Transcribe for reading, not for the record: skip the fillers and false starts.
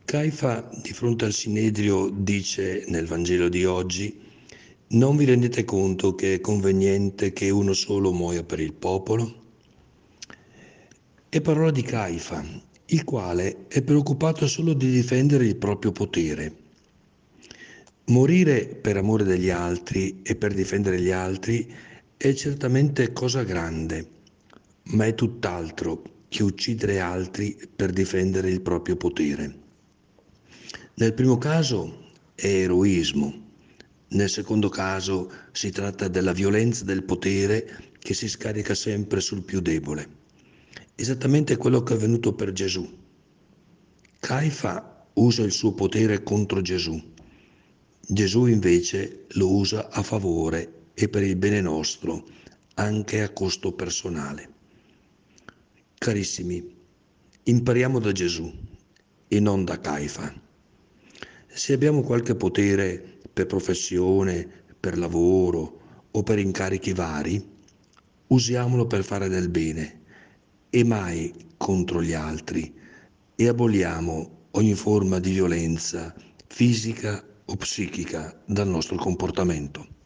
Caifa, di fronte al Sinedrio, dice nel Vangelo di oggi: non vi rendete conto che è conveniente che uno solo muoia per il popolo? È parola di Caifa, il quale è preoccupato solo di difendere il proprio potere. Morire per amore degli altri e per difendere gli altri è certamente cosa grande, ma è tutt'altro che uccidere altri per difendere il proprio potere. Nel primo caso è eroismo, nel secondo caso si tratta della violenza del potere che si scarica sempre sul più debole. Esattamente quello che è avvenuto per Gesù. Caifa usa il suo potere contro Gesù. Gesù invece lo usa a favore e per il bene nostro, anche a costo personale. Carissimi, impariamo da Gesù e non da Caifa. Se abbiamo qualche potere per professione, per lavoro o per incarichi vari, usiamolo per fare del bene e mai contro gli altri, e aboliamo ogni forma di violenza fisica o psichica dal nostro comportamento.